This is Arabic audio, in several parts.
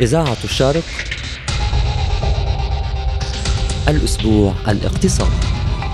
إذاعة الشرق، الأسبوع الاقتصادي.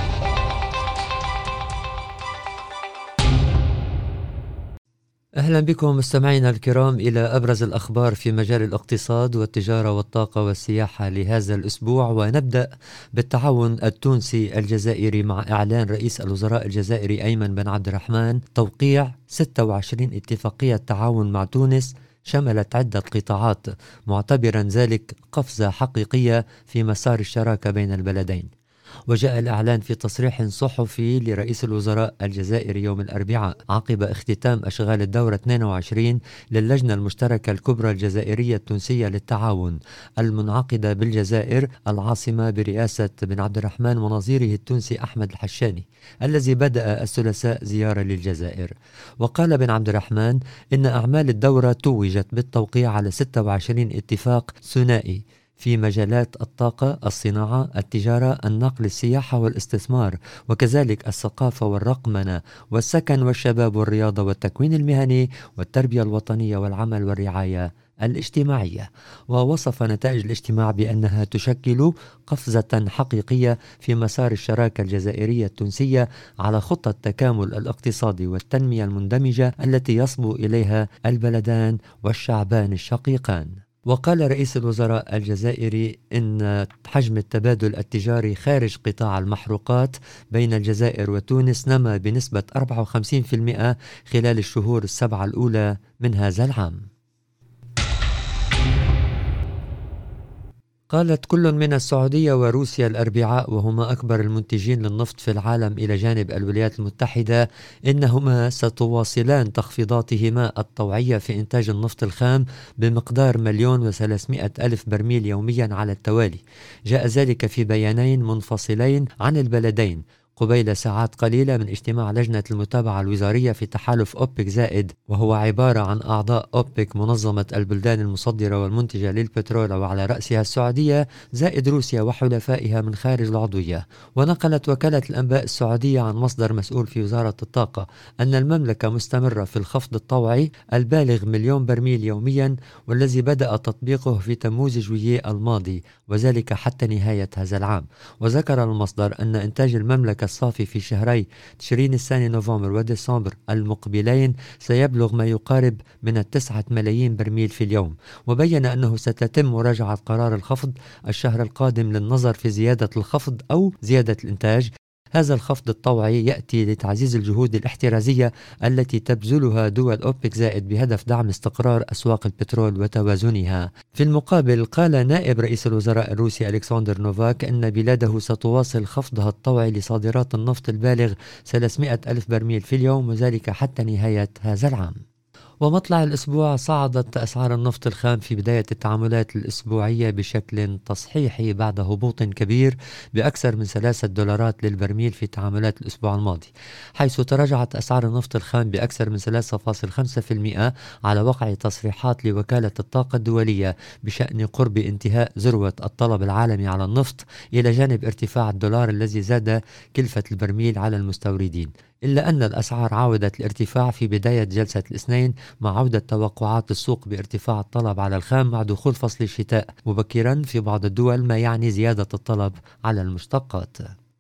أهلا بكم مستمعينا الكرام إلى أبرز الأخبار في مجال الاقتصاد والتجارة والطاقة والسياحة لهذا الأسبوع، ونبدأ بالتعاون التونسي الجزائري مع إعلان رئيس الوزراء الجزائري أيمن بن عبد الرحمن توقيع 26 اتفاقية تعاون مع تونس شملت عدة قطاعات، معتبرا ذلك قفزة حقيقية في مسار الشراكة بين البلدين. وجاء الإعلان في تصريح صحفي لرئيس الوزراء الجزائري يوم الأربعاء عقب اختتام أشغال الدورة 22 للجنة المشتركة الكبرى الجزائرية التونسية للتعاون المنعقدة بالجزائر العاصمة برئاسة بن عبد الرحمن ونظيره التونسي أحمد الحشاني، الذي بدأ الثلاثاء زيارة للجزائر. وقال بن عبد الرحمن إن أعمال الدورة توجت بالتوقيع على 26 اتفاق ثنائي في مجالات الطاقة، الصناعة، التجارة، النقل، السياحة والاستثمار، وكذلك الثقافة والرقمنة والسكن والشباب والرياضة والتكوين المهني والتربية الوطنية والعمل والرعاية الاجتماعية. ووصف نتائج الاجتماع بأنها تشكل قفزة حقيقية في مسار الشراكة الجزائرية التونسية على خطة التكامل الاقتصادي والتنمية المندمجة التي يصبو إليها البلدان والشعبان الشقيقان. وقال رئيس الوزراء الجزائري إن حجم التبادل التجاري خارج قطاع المحروقات بين الجزائر وتونس نما بنسبة 54% خلال الشهور السبعة الأولى من هذا العام. قالت كل من السعودية وروسيا الأربعاء، وهما أكبر المنتجين للنفط في العالم إلى جانب الولايات المتحدة، إنهما ستواصلان تخفيضاتهما الطوعية في إنتاج النفط الخام بمقدار 1,300,000 برميل يوميا على التوالي. جاء ذلك في بيانين منفصلين عن البلدين قبيل ساعات قليلة من اجتماع لجنة المتابعة الوزارية في تحالف أوبك زائد، وهو عبارة عن أعضاء أوبك منظمة البلدان المصدرة والمنتجة للبترول، وعلى رأسها السعودية زائد روسيا وحلفائها من خارج العضوية. ونقلت وكالة الأنباء السعودية عن مصدر مسؤول في وزارة الطاقة أن المملكة مستمرة في الخفض الطوعي البالغ 1,000,000 برميل يوميا، والذي بدأ تطبيقه في تموز جويي الماضي، وذلك حتى نهاية هذا العام. وذكر المصدر أن إنتاج المملكة الصافي في شهري تشرين الثاني نوفمبر وديسمبر المقبلين سيبلغ ما يقارب من 9 ملايين برميل في اليوم. وبين أنه ستتم مراجعة قرار الخفض الشهر القادم للنظر في زيادة الخفض أو زيادة الإنتاج. هذا الخفض الطوعي يأتي لتعزيز الجهود الاحترازية التي تبذلها دول أوبك زائد بهدف دعم استقرار أسواق البترول وتوازنها. في المقابل، قال نائب رئيس الوزراء الروسي ألكسندر نوفاك أن بلاده ستواصل خفضها الطوعي لصادرات النفط البالغ 300,000 برميل في اليوم، وذلك حتى نهاية هذا العام. ومطلع الأسبوع صعدت أسعار النفط الخام في بداية التعاملات الأسبوعية بشكل تصحيحي بعد هبوط كبير بأكثر من $3 للبرميل في تعاملات الأسبوع الماضي، حيث تراجعت أسعار النفط الخام بأكثر من 3.5% على وقع تصريحات لوكالة الطاقة الدولية بشأن قرب انتهاء ذروة الطلب العالمي على النفط، إلى جانب ارتفاع الدولار الذي زاد كلفة البرميل على المستوردين. إلا أن الأسعار عاودت الارتفاع في بداية جلسة الاثنين مع عودة توقعات السوق بارتفاع الطلب على الخام مع دخول فصل الشتاء مبكرا في بعض الدول، ما يعني زيادة الطلب على المشتقات.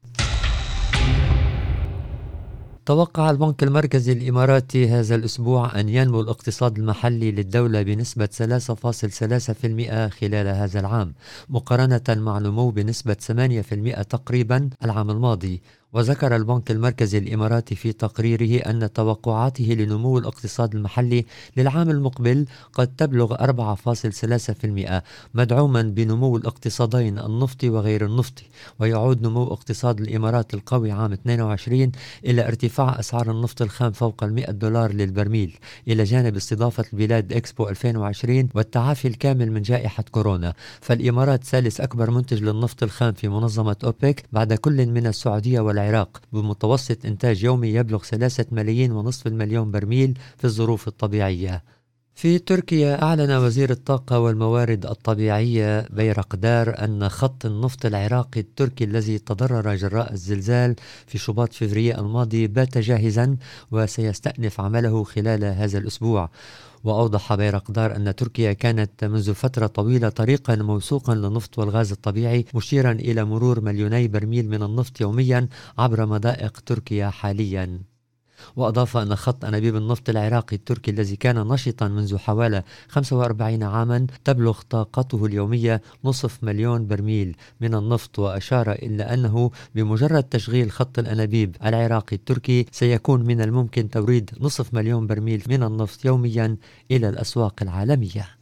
توقع البنك المركزي الإماراتي هذا الأسبوع أن ينمو الاقتصاد المحلي للدولة بنسبة 3.3% خلال هذا العام، مقارنة مع نمو بنسبة 8% تقريبا العام الماضي. وذكر البنك المركزي الإماراتي في تقريره أن توقعاته لنمو الاقتصاد المحلي للعام المقبل قد تبلغ 4.3%، مدعوما بنمو الاقتصادين النفطي وغير النفطي. ويعود نمو اقتصاد الإمارات القوي عام 22 إلى ارتفاع أسعار النفط الخام فوق $100 للبرميل، إلى جانب استضافة البلاد إكسبو 2020 والتعافي الكامل من جائحة كورونا. فالإمارات ثالث أكبر منتج للنفط الخام في منظمة أوبك بعد كل من السعودية والعراق، بمتوسط إنتاج يومي يبلغ 3.5 ملايين برميل في الظروف الطبيعية. في تركيا أعلن وزير الطاقة والموارد الطبيعية بيرقدار أن خط النفط العراقي التركي الذي تضرر جراء الزلزال في شباط فبراير الماضي بات جاهزا وسيستأنف عمله خلال هذا الأسبوع. وأوضح بيرقدار أن تركيا كانت منذ فترة طويلة طريقا موثوقا للنفط والغاز الطبيعي، مشيرا إلى مرور 2 برميل من النفط يوميا عبر مضائق تركيا حاليا. وأضاف أن خط أنابيب النفط العراقي التركي الذي كان نشطا منذ حوالي 45 عاما تبلغ طاقته اليومية 500,000 برميل من النفط. وأشار إلى أنه بمجرد تشغيل خط الأنابيب العراقي التركي سيكون من الممكن توريد 500,000 برميل من النفط يوميا إلى الأسواق العالمية.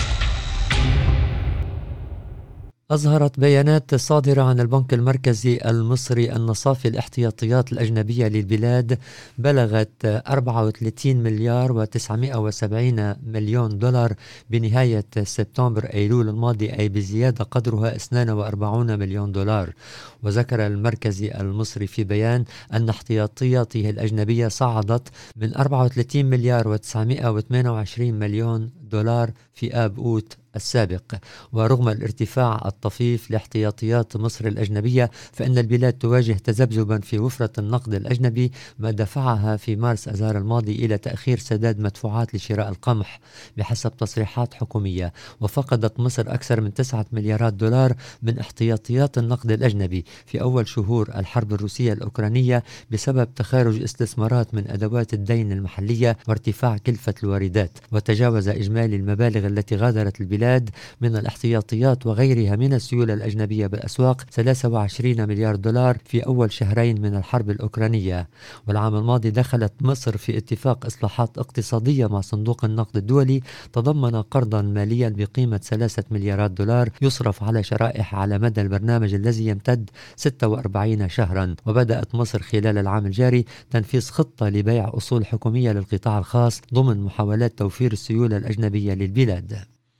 أظهرت بيانات صادرة عن البنك المركزي المصري أن صافي الاحتياطيات الأجنبية للبلاد بلغت 34 مليار و970 مليون دولار بنهاية سبتمبر أيلول الماضي، أي بزيادة قدرها 42 مليون دولار. وذكر المركزي المصري في بيان أن احتياطياته الأجنبية صعدت من 34 مليار و928 مليون دولار في آب أوت السابق. ورغم الارتفاع الطفيف لاحتياطيات مصر الأجنبية فإن البلاد تواجه تذبذبا في وفرة النقد الأجنبي، ما دفعها في مارس أذار الماضي إلى تأخير سداد مدفوعات لشراء القمح بحسب تصريحات حكومية. وفقدت مصر أكثر من 9 مليارات دولار من احتياطيات النقد الأجنبي في أول شهور الحرب الروسية الأوكرانية بسبب تخارج استثمارات من أدوات الدين المحلية وارتفاع كلفة الواردات. وتجاوز إجمالي المبالغ التي غادرت البلاد من الاحتياطيات وغيرها من السيولة الأجنبية بالأسواق 23 مليار دولار في أول شهرين من الحرب الأوكرانية. والعام الماضي دخلت مصر في اتفاق إصلاحات اقتصادية مع صندوق النقد الدولي تضمن قرضا ماليا بقيمة 3 مليارات دولار يصرف على شرائح على مدى البرنامج الذي يمتد 46 شهرا. وبدأت مصر خلال العام الجاري تنفيذ خطة لبيع أصول حكومية للقطاع الخاص ضمن محاولات توفير السيولة الأجنبية للبلاد.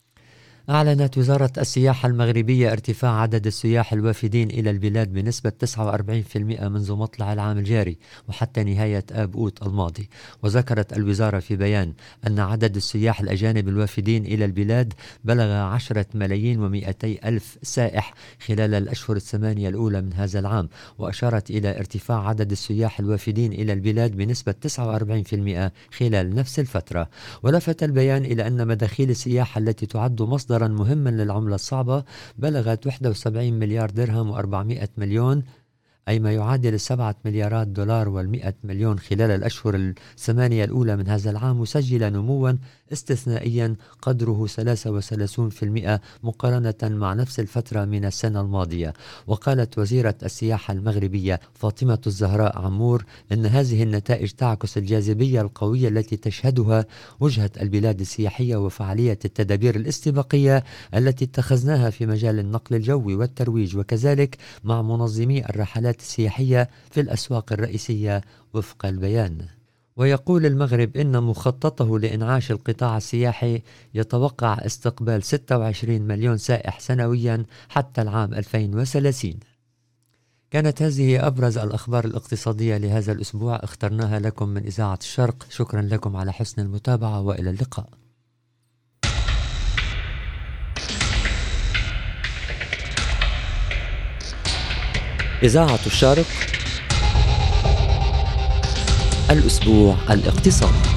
أعلنت وزارة السياحة المغربية ارتفاع عدد السياح الوافدين إلى البلاد بنسبة 49% منذ مطلع العام الجاري وحتى نهاية آب أوت الماضي. وذكرت الوزارة في بيان أن عدد السياح الأجانب الوافدين إلى البلاد بلغ 10,200,000 سائح خلال الأشهر الثمانية الأولى من هذا العام. وأشارت إلى ارتفاع عدد السياح الوافدين إلى البلاد بنسبة 49% خلال نفس الفترة. ولفت البيان إلى أن مداخيل السياحة التي تعد مصدرا مهما للعملة الصعبة بلغت 71 مليار درهم و400 مليون، أي ما يعادل 7 مليارات دولار و100 مليون خلال الأشهر الثمانية الأولى من هذا العام، مسجلة نموا استثنائيا قدره 33% مقارنة مع نفس الفترة من السنة الماضية. وقالت وزيرة السياحة المغربية فاطمة الزهراء عمور إن هذه النتائج تعكس الجاذبية القوية التي تشهدها وجهة البلاد السياحية وفعالية التدابير الاستباقية التي اتخذناها في مجال النقل الجوي والترويج، وكذلك مع منظمي الرحلات السياحية في الأسواق الرئيسية وفق البيان. ويقول المغرب إن مخططه لإنعاش القطاع السياحي يتوقع استقبال 26 مليون سائح سنويا حتى العام 2030. كانت هذه أبرز الأخبار الاقتصادية لهذا الأسبوع اخترناها لكم من إذاعة الشرق. شكرا لكم على حسن المتابعة وإلى اللقاء. إذاعة الشرق، الأسبوع الاقتصادي.